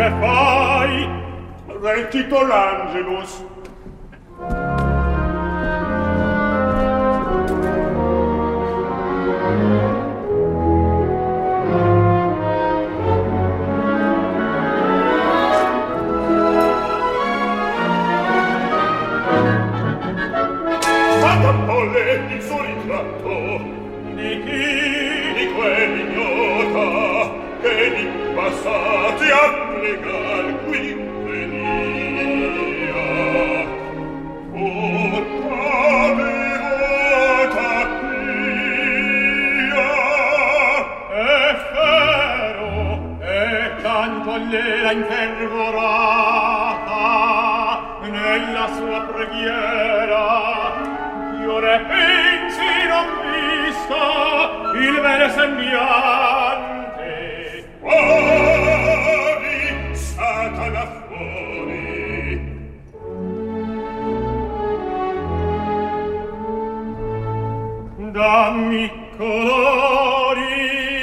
che fai? Recito l'Angelus. Il suo ritratto di chi? Di quell'ignota che di passati a plegar qui venia. Tutta devota pia è fero e tanto l'era infervorata nella sua preghiera. Ora pensi non visto il vero sembiante. Fuori, Satana, fuori. Dammi colori.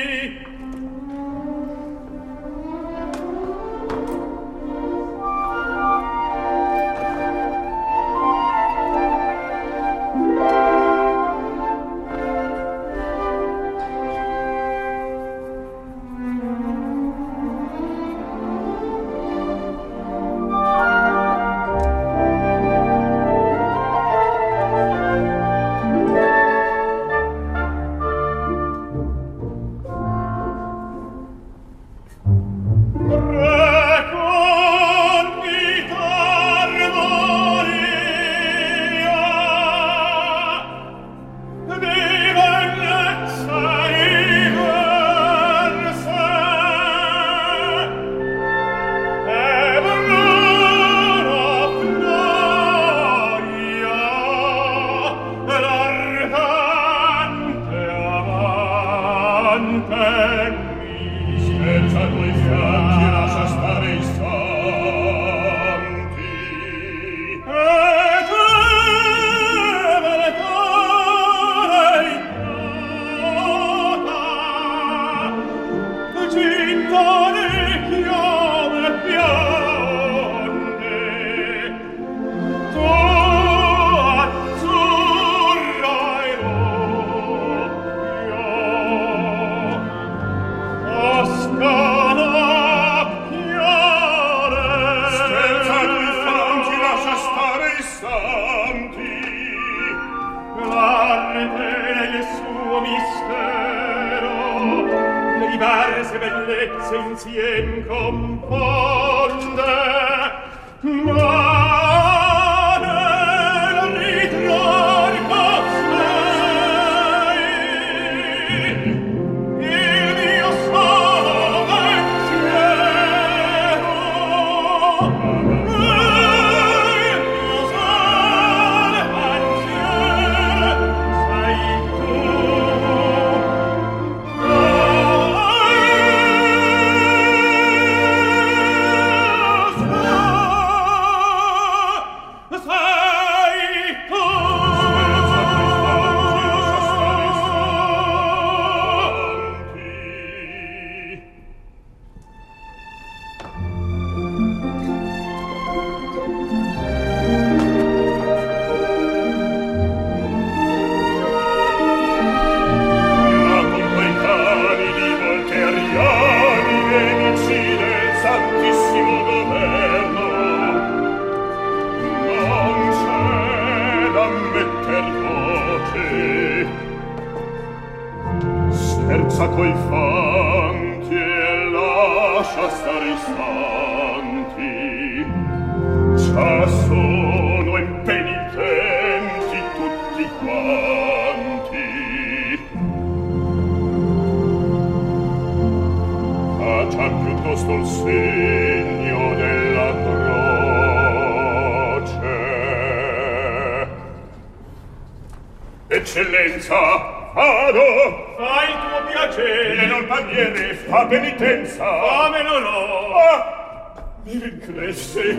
Eccellenza, vado! Fai il tuo piacere! Viene al paniere, fa penitenza! Famelo no! Ah! Mi rincresce!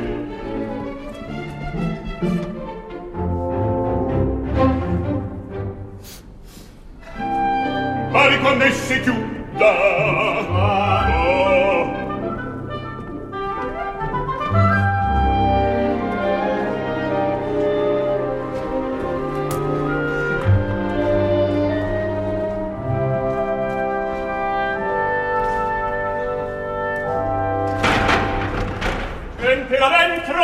Ma riconnessi chiuda! Oh! gente là dentro.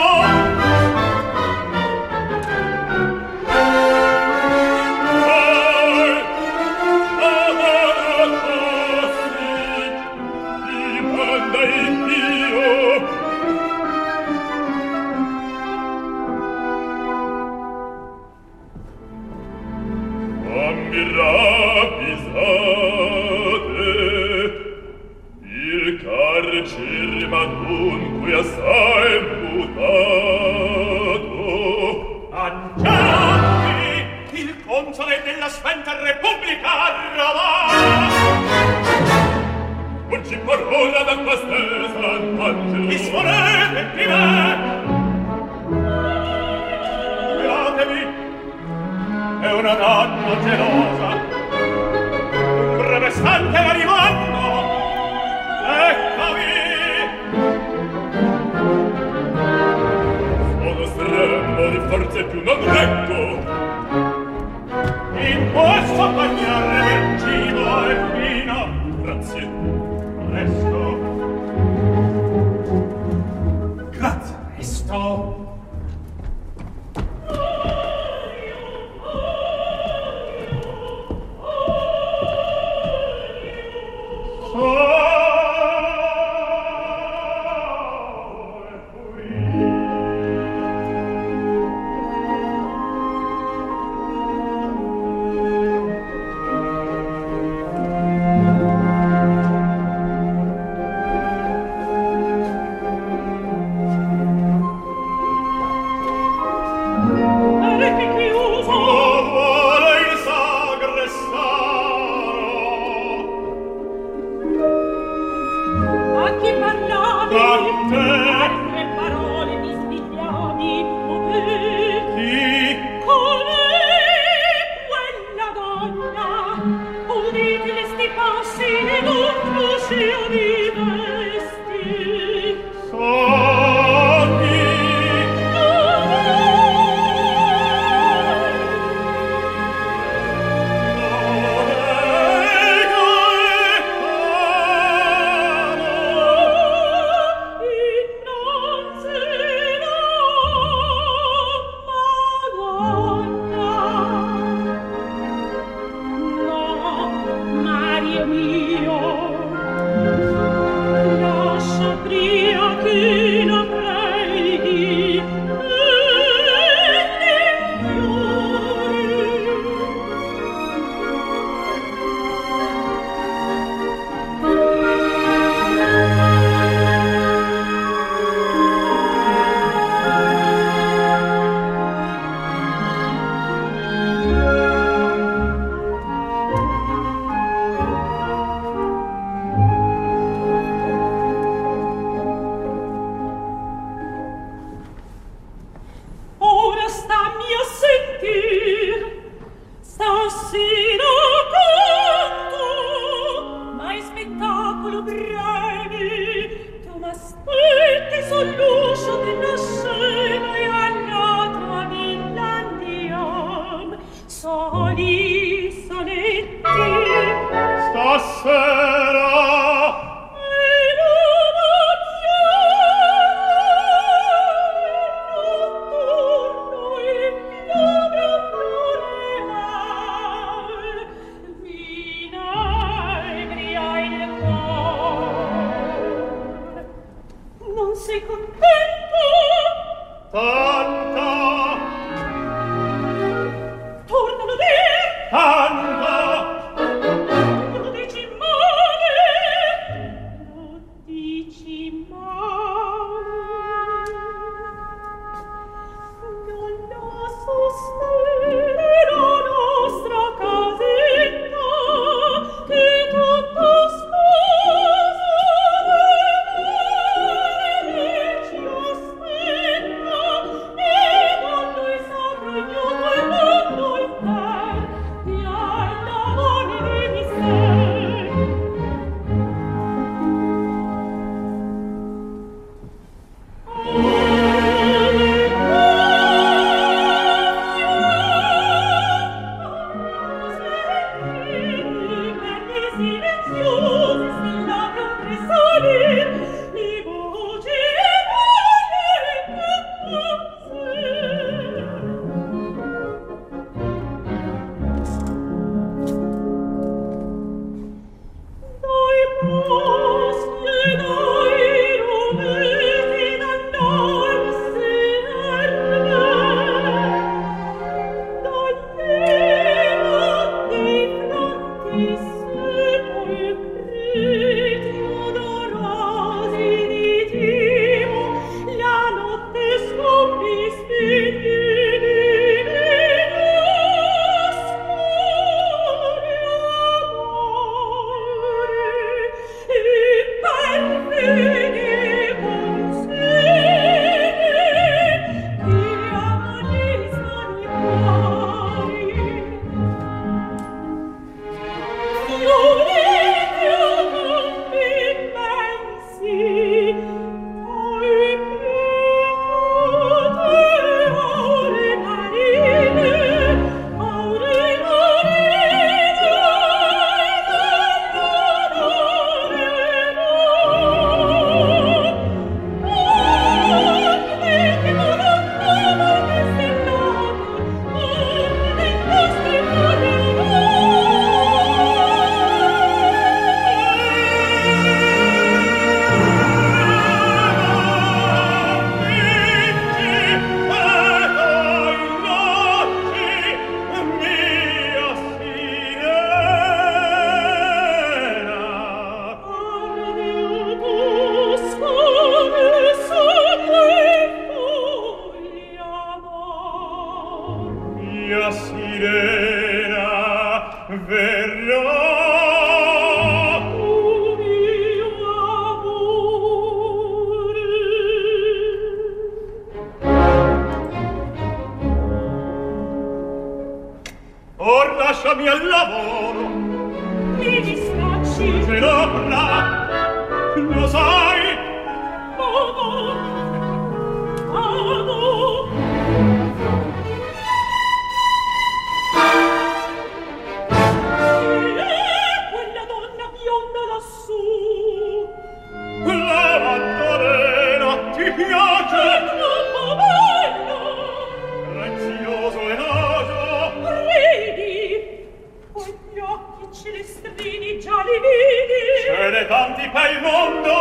mi piace. È troppo bello. Prezioso elogio. Ridi. Con gli occhi celestrini già li vedi. Ce ne tanti per il mondo.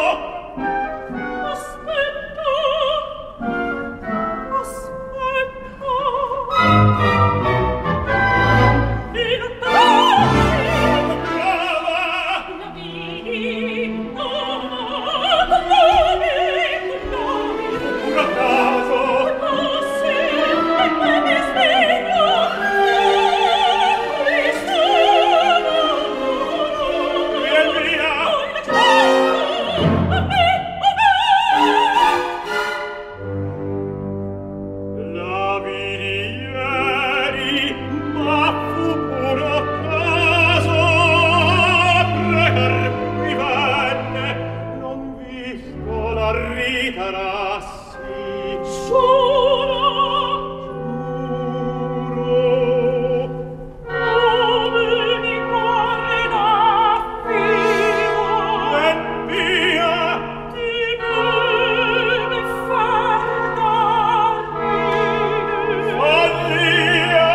Aspetta. E la Brava. la vedi. Un caso. Via via. La vidi ieri, ma fu puro caso. Pregar mi venne, non visto la ritarassi. Giuro, come mi guarda figo, E via. ti deve far darrire. Follia.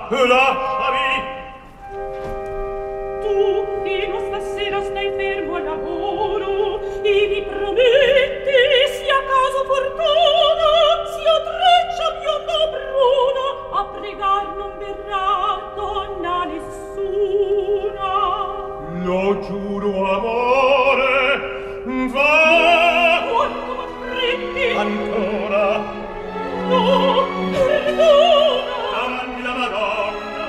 lasciami. Tu fino stasera stai fermo al lavoro e mi prometti, sia caso fortuna, sia treccia bionda o bruna, a pregar non verrà donna nessuna. Lo giuro, amore, va. Quanto m'affretti? Ancora. No, perdona. Dammi la Madonna.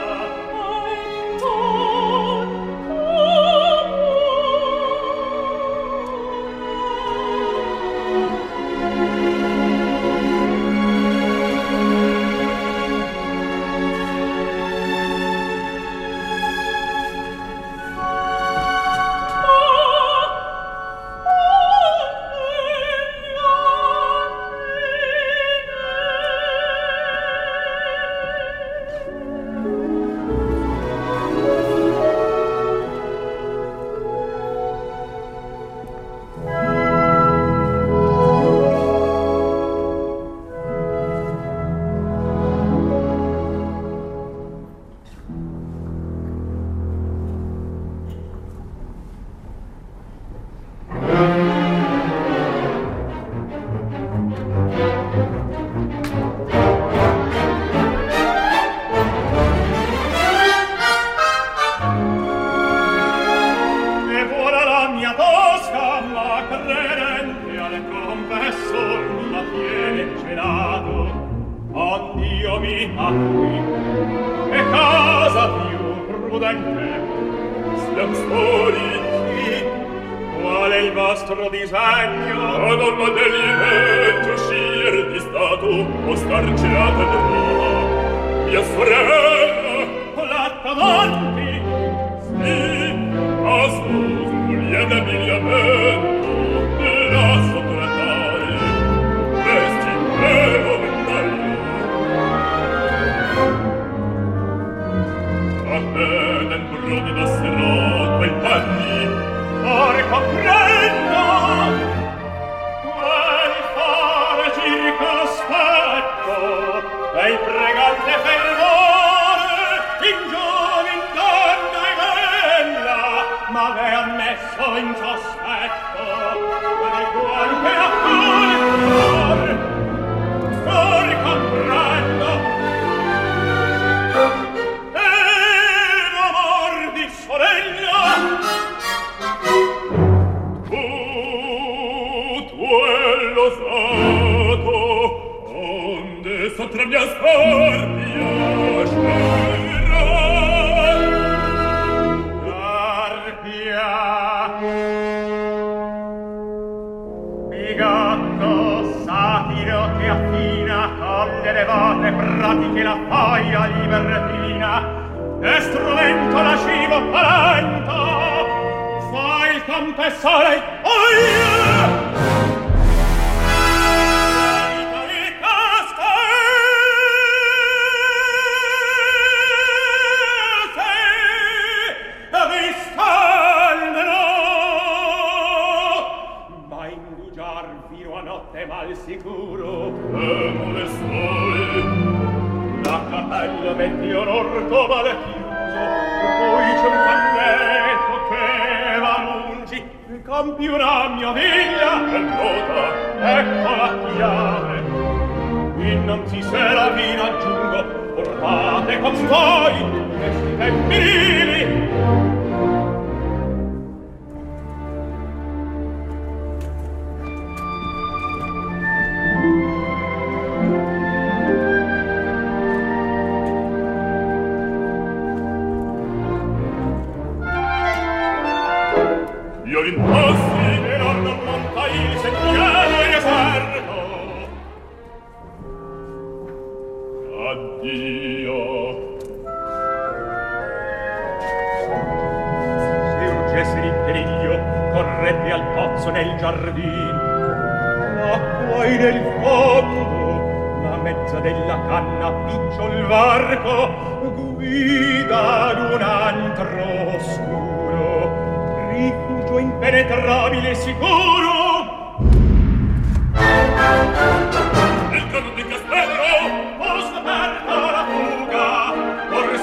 Il trono di Castello, posto aperto la fuga,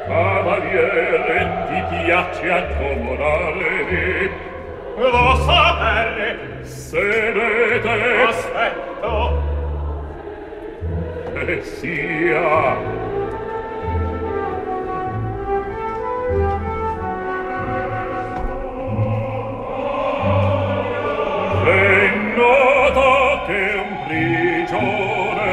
Cavaliere, ti piace accomodare? Lo sapere. Sedete. Aspetto. E sia. È noto che un prigione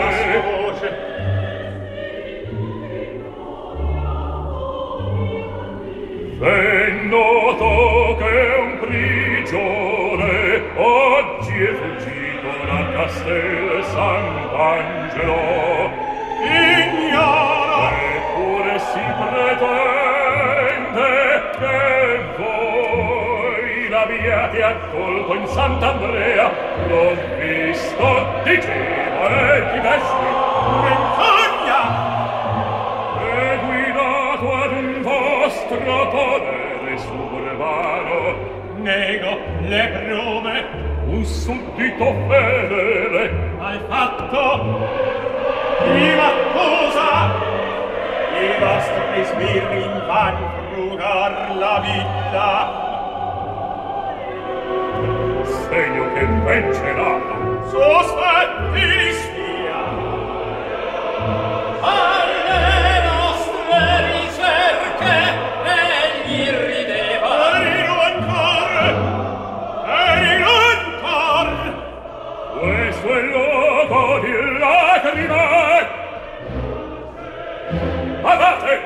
è noto che un prigione oggi è fuggito da Castel Sant'Angelo. Ignoro. Eppure si pretende che voi l'abbiate accolto in Sant'Andrea. L'ho visto, dicevo, e ti vesti. Menzogna. È guidato ad un vostro podere suburbano. Nego le prove. Un suddito fedele. Hai fatto. Prima cosa. I vostri sbirri invan frugar la vita. Segno che vencerà. Sospetti di spia. Alle nostre ricerche egli rideva. Ero ancor. Questo è il luogo di lacrime. Andate!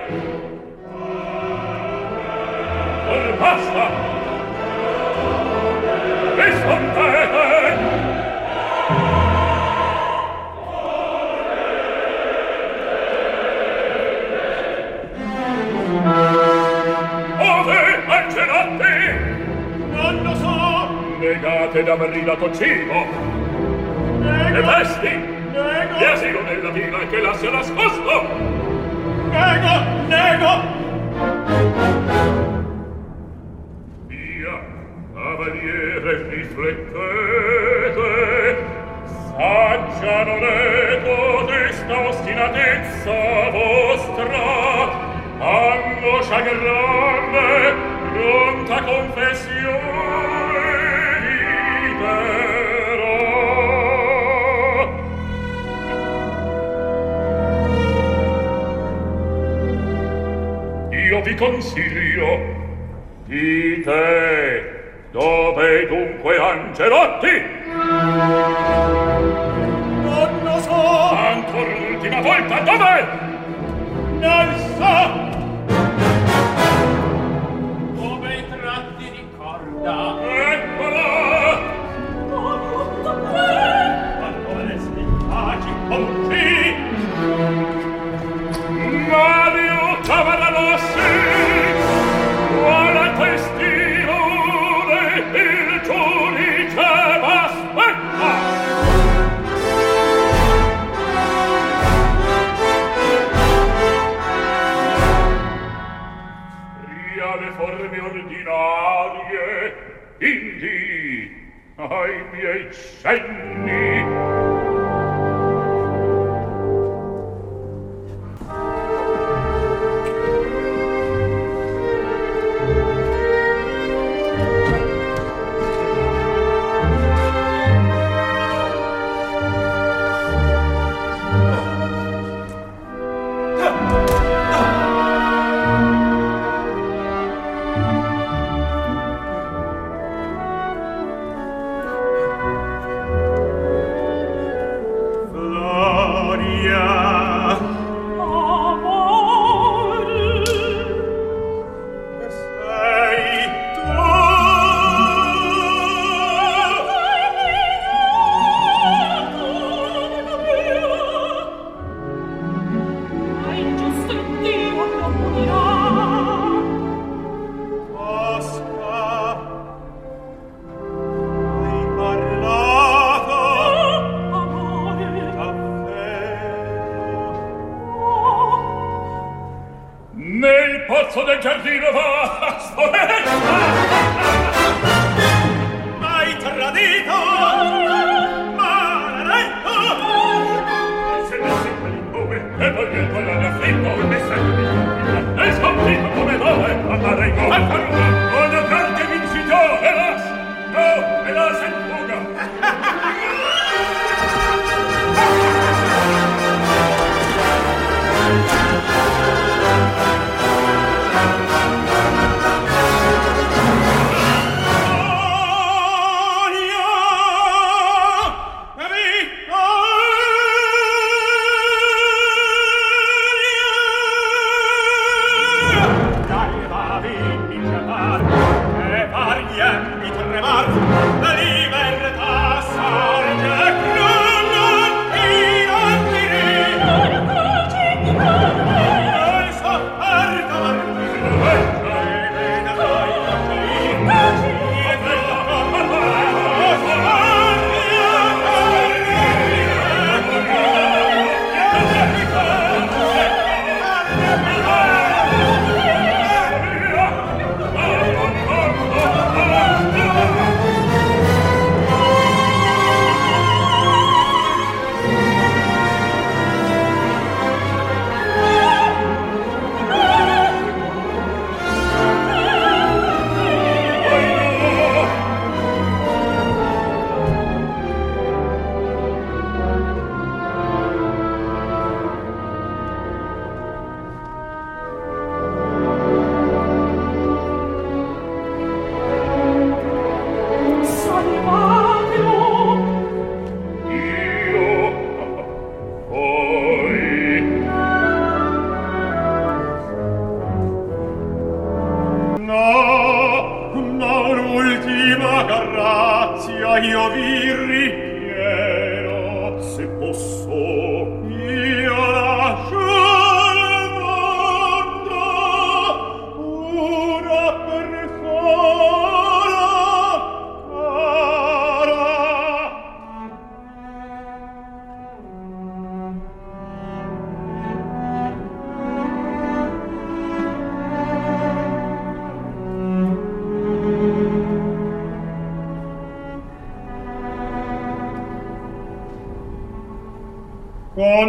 Or basta! Rispondete! Ove, Angelotti! Non lo so. Negate d'aver dato cibo. E vesti! Nego. E asilo nella villa che la sia nascosto! Nego. Via, cavaliere, riflettete. Saggia non è codesta ostinatezza vostra, angoscia grande, pronta confessione diterò. Io vi consiglio, dite, dove dunque Angelotti? Non lo so. Ancora l'ultima volta, dov'è? Non so. Come i tratti di corda. Eccola! Quando le spiaggi punti. Mario Cavaradossi, quale testimone il giudice m'aspetta. Ria le forme ordinarie, indi ai miei cenni. Nel pozzo del giardino va, sporetta! M'hai tradito, maledetto! Se ne sempre il nome, e voglio il collare affitto, un messaggio di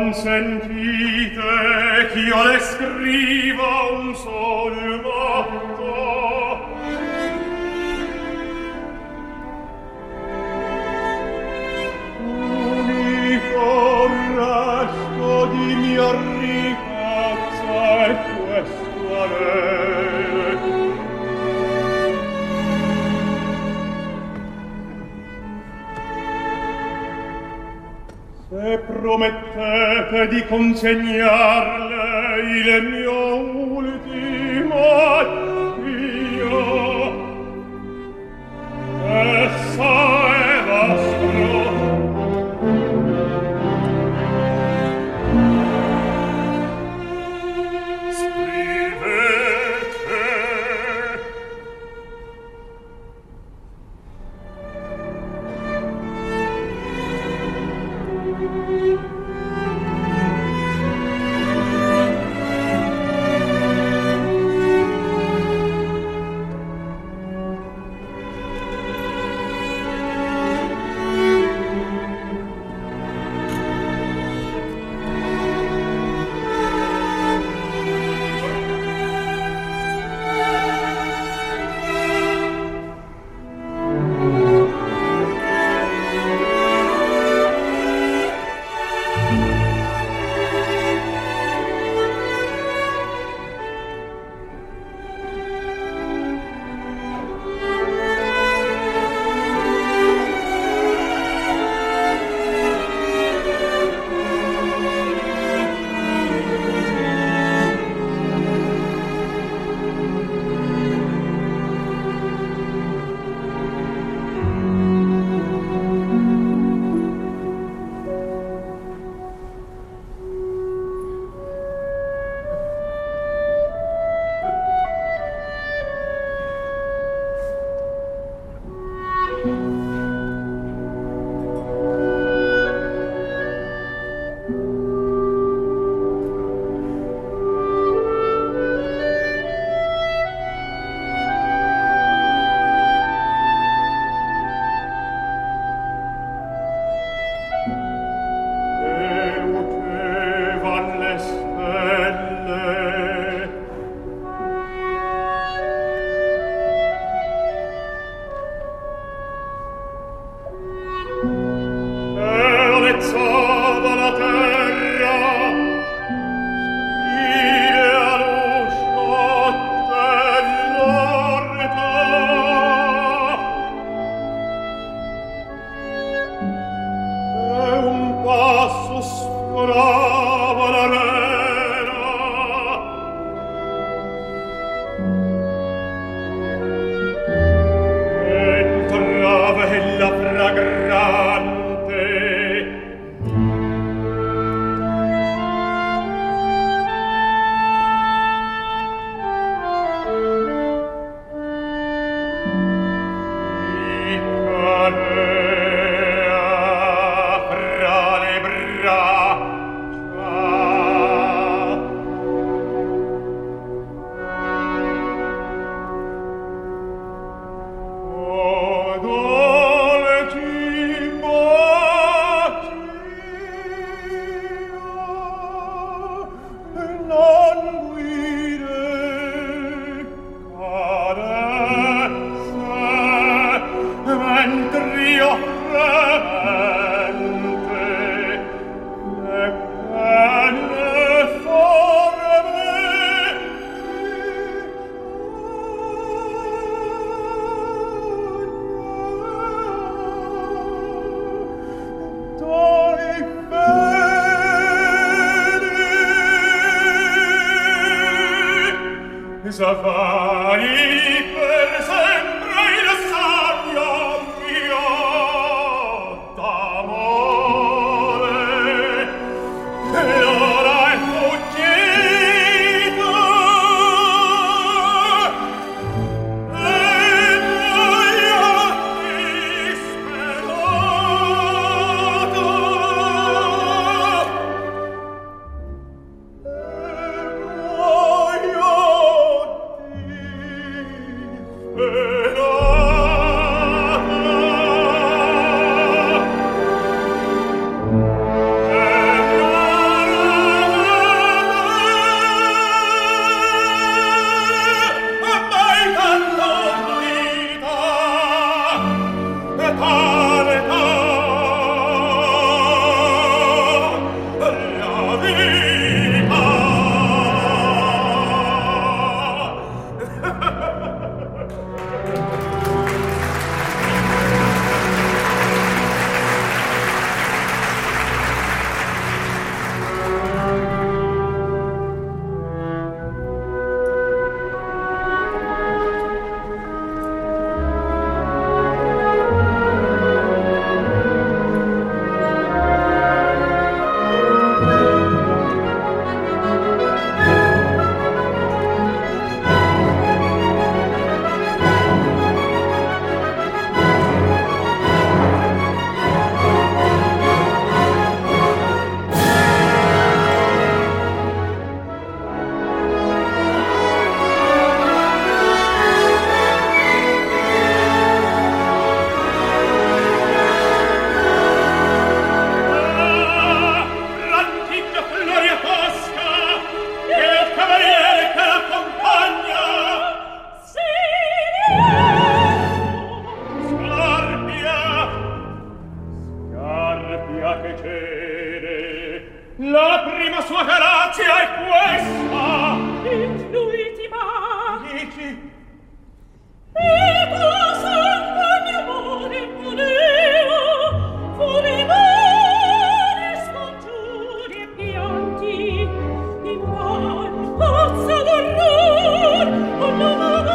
consentite ch'io le scriva un sol matto. Unico resto di mia ricchezza è questo anello. Se promettete di consegnarle il mio ultimo addio, essa è vostro. Scrivete. sua grazia è questa. L'ultima. Dici? E cosa ogni amore voleva, furibare, scongiuri e pianti, in mal pazza d'orror, o non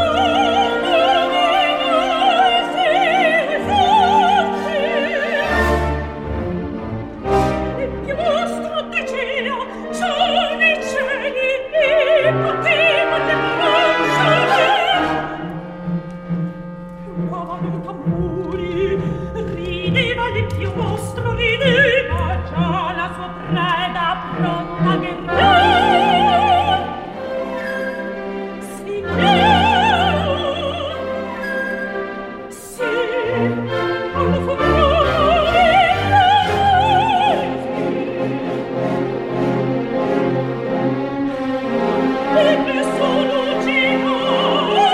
rideva l'empio vostro, rideva già la sua preda pronta a guerrar. Signor, sì, al favore e nessuno ci vuole.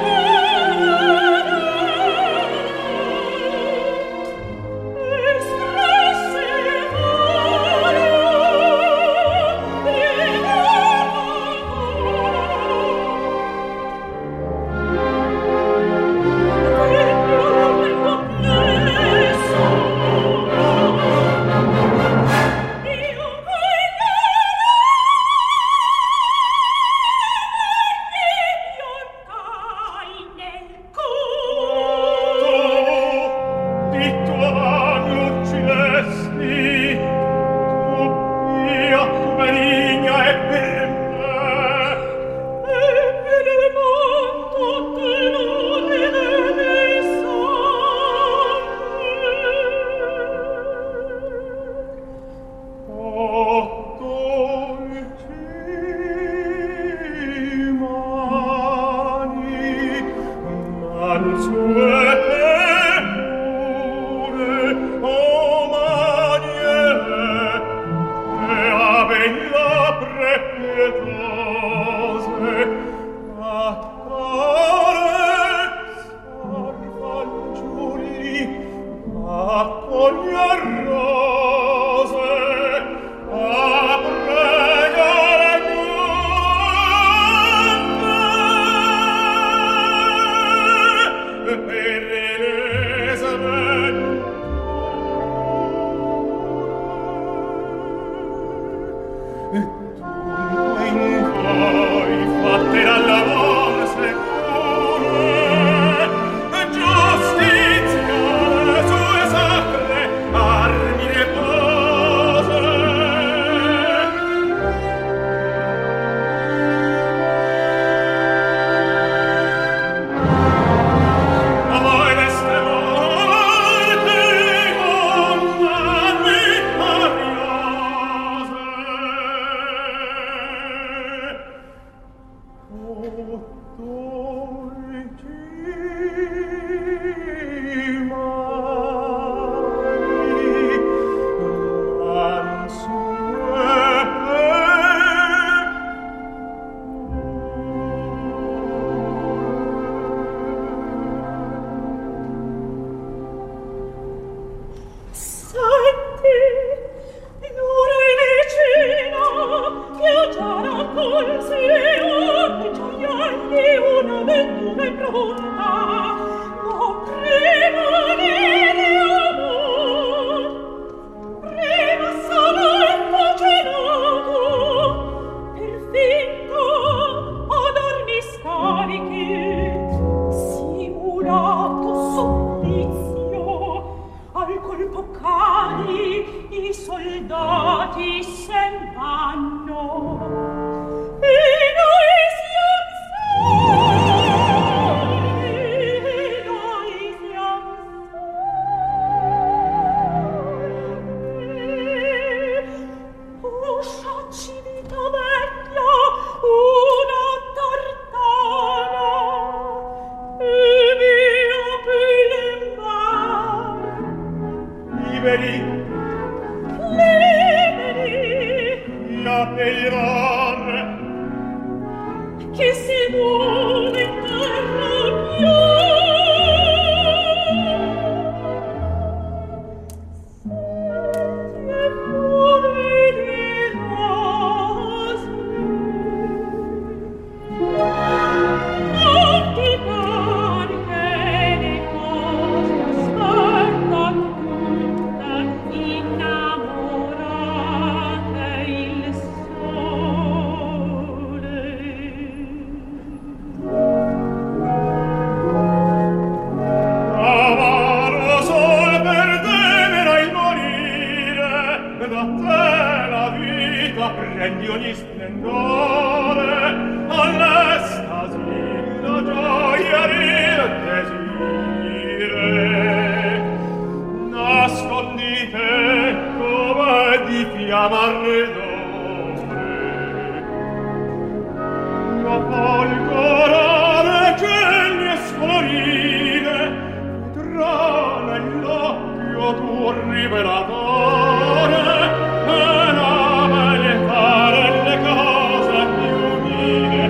Che si muove in terra mia, senti e splendore, all'estasi, la gioia e il desire. Nascondite come di fiamma ardore, la folgorare genie scolorire, vedrà nell'occhio tuo rivelatore, e la beltà delle cose più umile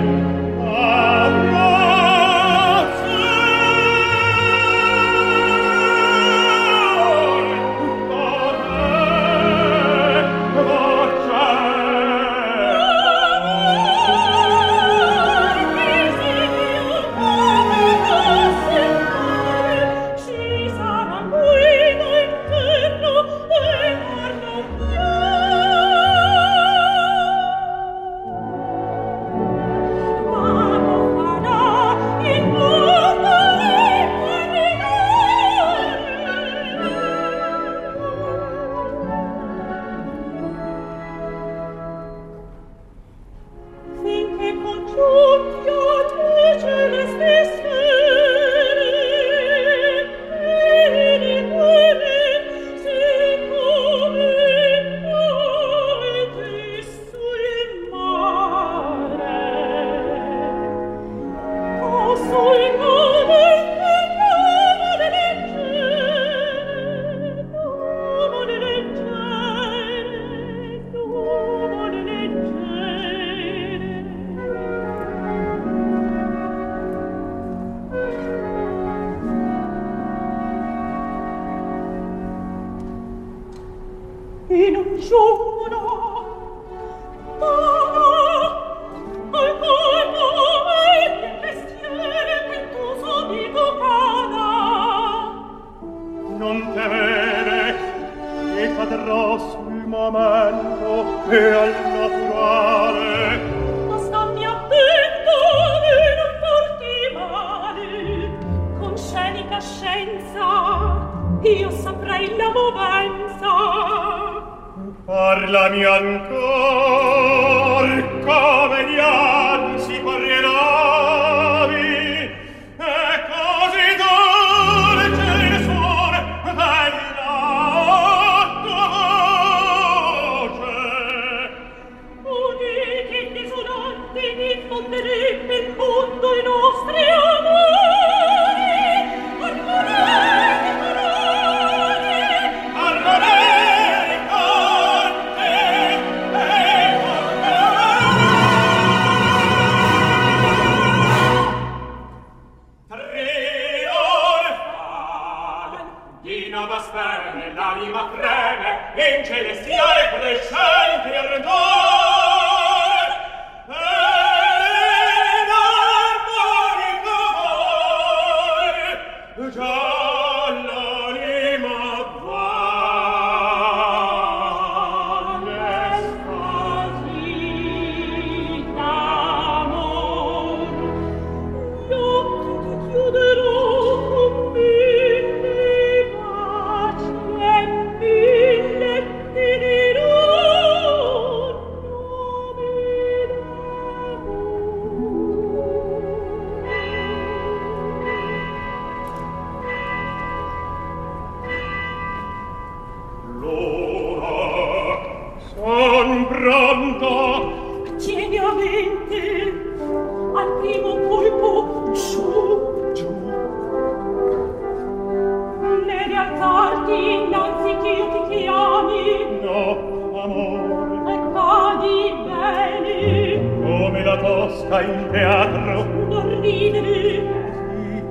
in un giorno al colpo e il mestiere ventoso di tocada. Non temere, che cadrò sul momento e al naturale. Ma stammi attento e non farti male, con scenica scienza io saprei la movenza. Parlami ancor come gli anzi parlerai, e così dolce il suono della tua voce. Uditi disonanti diffonderebbe il mondo i nostri amori, armonei parole, armonei cante e trionfal di nova sterne l'anima freme in celestiale crescente ardor, e l'armonico voi già l'anima va l'estasi d'amor. Gli occhi ti chiuderò con mille baci e mille ti dirò nomi l'ora son pronto. tieni a mente al primo colpo giù, ne rialzarti innanzi ch'io ti chiami, No, amore, e cadi bene, come la tosca in teatro. non ridere